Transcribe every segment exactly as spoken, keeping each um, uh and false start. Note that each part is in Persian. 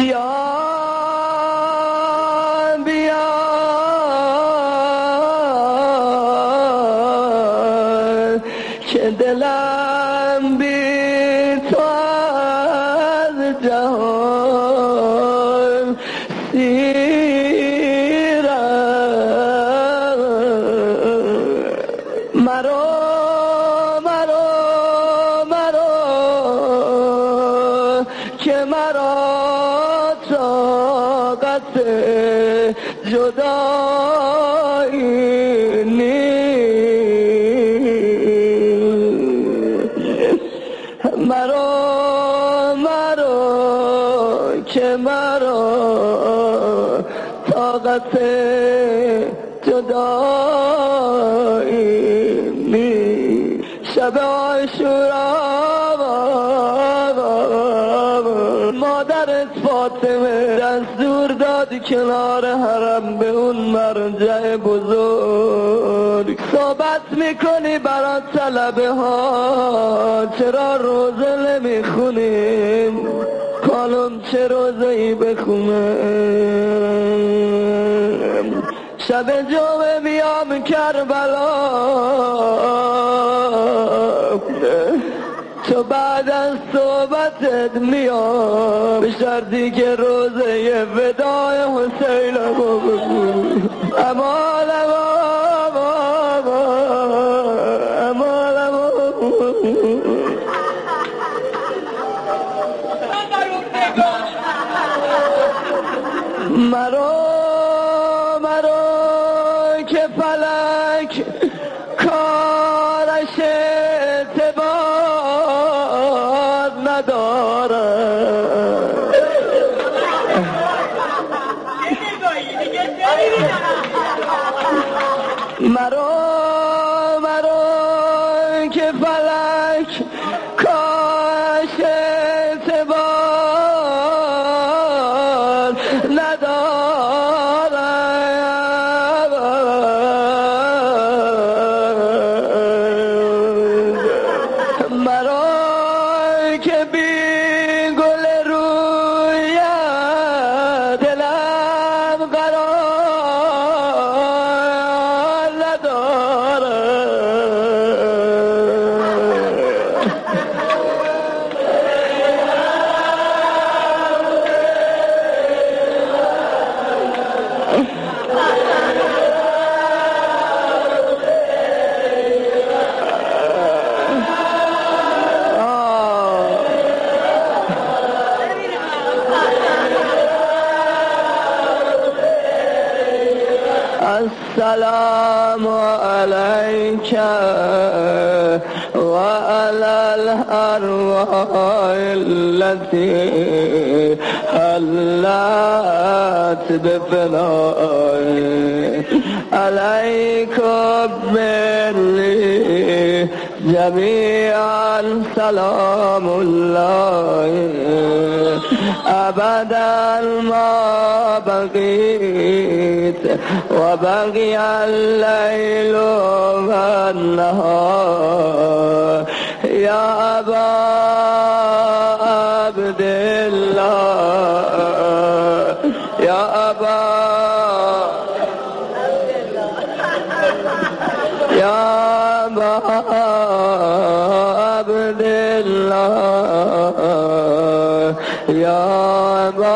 بیا بیا که دلم بی تو از جهان سیرم مرا مرا مرا که مرا طاقت جدایی نیست مرا مرا که مرا طاقت جدایی نیست شب عاشورا مادرت فاطمه دستور داد کنار حرم به اون مرجع بزرگ صحبت میکنی برای طلبه ها چرا روزه نمیخونیم خانم چه روزه ای بخونم شب جمعه میام کربلا تو بعد از صحبتت میام به شرطی که روزه وداع حسین رو بگو امال امال امال مرا مرا که فلک کارش اعتبار نداره مرا مرا که فلک کارش اعتبار نداره مرا که بی گل رویت دلم قرار نداره السلام عليك وعلى الأرواح التي حلت بفنائك عليكم مني جميعا سلام الله أبدا ما بقيت وبقي الليل والنهار يا أبا عبد الله يا أبا يا أبا عبد الله يا أبا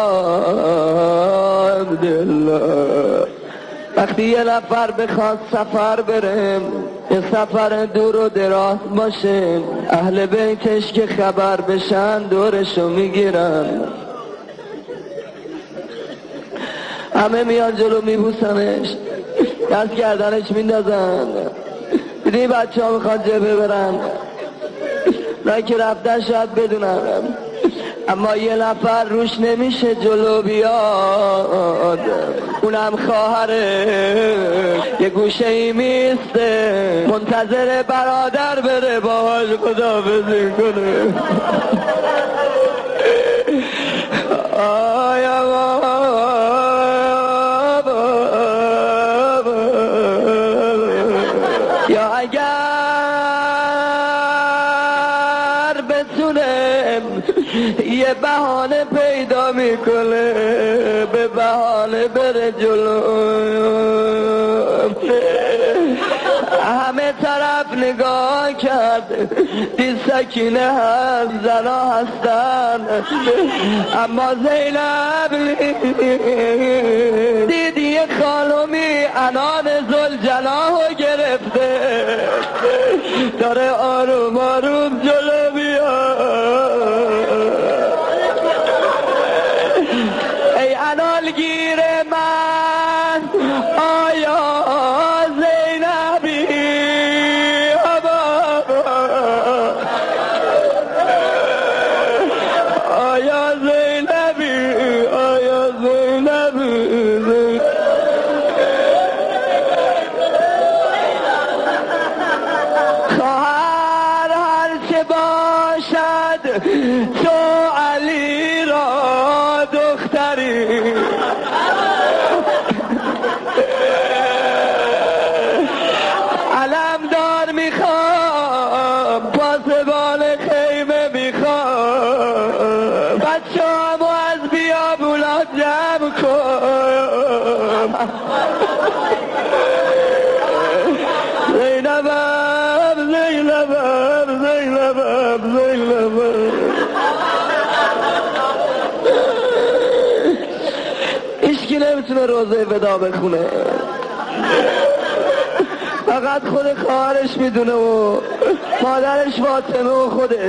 عبد الله وقتی یه نفر بخواد سفر بریم یه سفر دور و دراز باشه اهل بیتش که خبر بشن دورشو میگیرن همه میان جلو میبوسنش دست گردنش میندازن دیدی بچه ها میخواد جبه برن نه که رفتن شاید بدونن اما یه نفر روش نمیشه جلو بیاد اونم خواهره یه گوشه ای میسته منتظر برادر بره باهاش خداحافظی کنه آیا یا اگر بتونم یه بهانه پیدا نگاه میکنه به بهانه بره جلو. همه طرف نگاه کرد دید سکینه هست زنا هستن، اما زینب دید یه خانومی عنان ذوالجلال گرفته داره آروم آروم جلو میاد. ای عنانگیر من آیا زینبی آیا زینبی آیا زینبی خواهر هر چه باشد تو علی را دختری، علمدار میخوام پاسبان خیمه میخوام، بچه همو از بیابونات جمع کن. زینبم زینبم زینبم زینبم هیچکی نمیتونه روزه ودا بخونه، فقط خود خواهرش میدونه و مادرش فاطمه و خودش.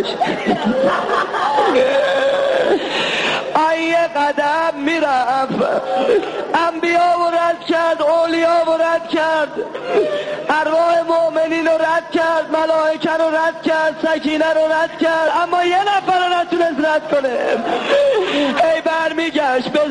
آیه قدم میرفت انبیا و رد کرد، اولیا و رد کرد، ارواح مؤمنین رو رد کرد، ملائکه رو رد کرد، سکینه رو رد کرد، اما یه نفر رو نتونست رد کنه. ای برمیگشت به